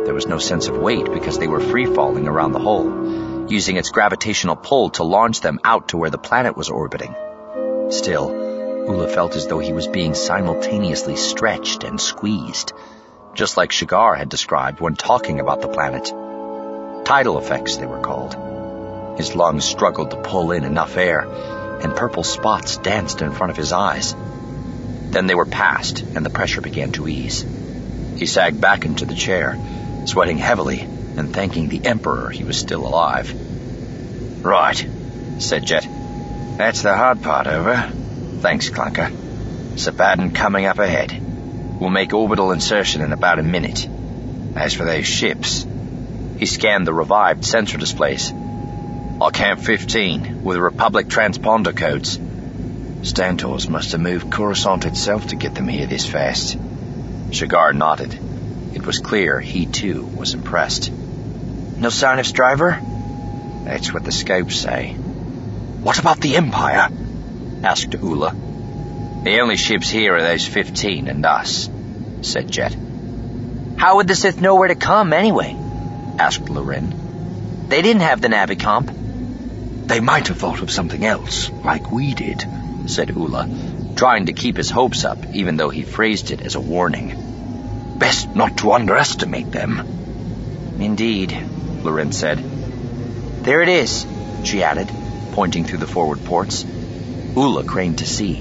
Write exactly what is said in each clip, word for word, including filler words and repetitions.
There was no sense of weight because they were free-falling around the hole, using its gravitational pull to launch them out to where the planet was orbiting. Still, Ula felt as though he was being simultaneously stretched and squeezed, just like Shigar had described when talking about the planet. Tidal effects, they were called. His lungs struggled to pull in enough air, and purple spots danced in front of his eyes. Then they were past, and the pressure began to ease. He sagged back into the chair, sweating heavily and thanking the Emperor he was still alive. "Right," said Jet. "That's the hard part over. Thanks, Clunker. Sabaden coming up ahead. We'll make orbital insertion in about a minute. As for those ships..." He scanned the revived sensor displays. "I count fifteen, with Republic transponder codes. Stantors must have moved Coruscant itself to get them here this fast." Shigar nodded. It was clear he, too, was impressed. "No sign of Stryver?" "That's what the scopes say." "What about the Empire?" asked Ula. "The only ships here are those fifteen and us," said Jet. "How would the Sith know where to come, anyway?" asked Loren. "They didn't have the Navicomp." "They might have thought of something else, like we did," said Ula, trying to keep his hopes up, even though he phrased it as a warning. "Best not to underestimate them." "Indeed," Loren said. "There it is," she added, pointing through the forward ports. Ula craned to see.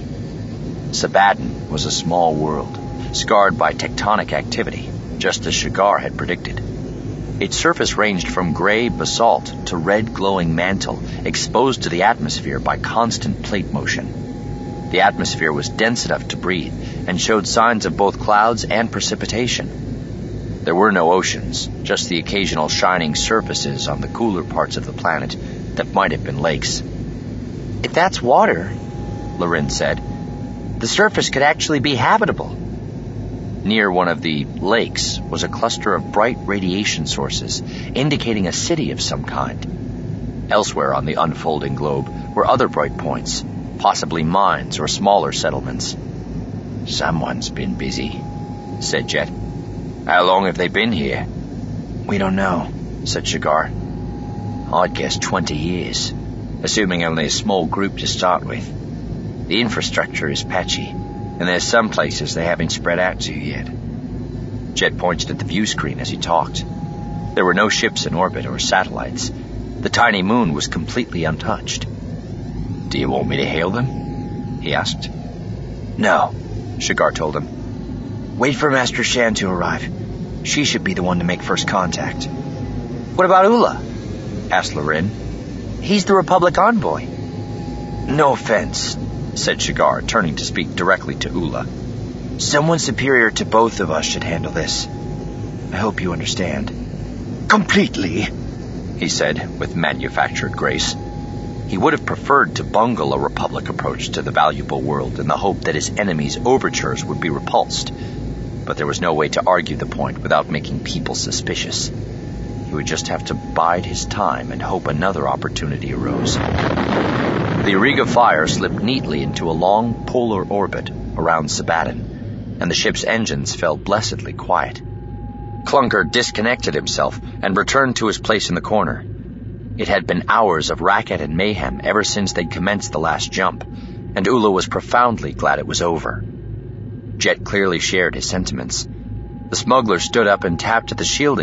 Sabaden was a small world, scarred by tectonic activity, just as Shigar had predicted. Its surface ranged from gray basalt to red glowing mantle exposed to the atmosphere by constant plate motion. The atmosphere was dense enough to breathe and showed signs of both clouds and precipitation. There were no oceans, just the occasional shining surfaces on the cooler parts of the planet that might have been lakes. "If that's water," Loren said, "the surface could actually be habitable." Near one of the lakes was a cluster of bright radiation sources, indicating a city of some kind. Elsewhere on the unfolding globe were other bright points, possibly mines or smaller settlements. "Someone's been busy," said Jet. "How long have they been here?" "We don't know," said Shigar. "I'd guess twenty years, assuming only a small group to start with. The infrastructure is patchy, and there's some places they haven't spread out to yet." Jet pointed at the view screen as he talked. There were no ships in orbit or satellites. The tiny moon was completely untouched. "Do you want me to hail them?" he asked. "No," Shigar told him. "Wait for Master Shan to arrive. She should be the one to make first contact." "What about Ula?" asked Loren. "He's the Republic envoy." "No offense," said Shigar, turning to speak directly to Ula. "Someone superior to both of us should handle this. I hope you understand." "Completely," he said with manufactured grace. He would have preferred to bungle a Republic approach to the valuable world in the hope that his enemies' overtures would be repulsed, but there was no way to argue the point without making people suspicious. He would just have to bide his time and hope another opportunity arose. The Auriga Fire slipped neatly into a long polar orbit around Sabaden, and the ship's engines fell blessedly quiet. Clunker disconnected himself and returned to his place in the corner. It had been hours of racket and mayhem ever since they'd commenced the last jump, and Ula was profoundly glad it was over. Jet clearly shared his sentiments. The smuggler stood up and tapped at the shielding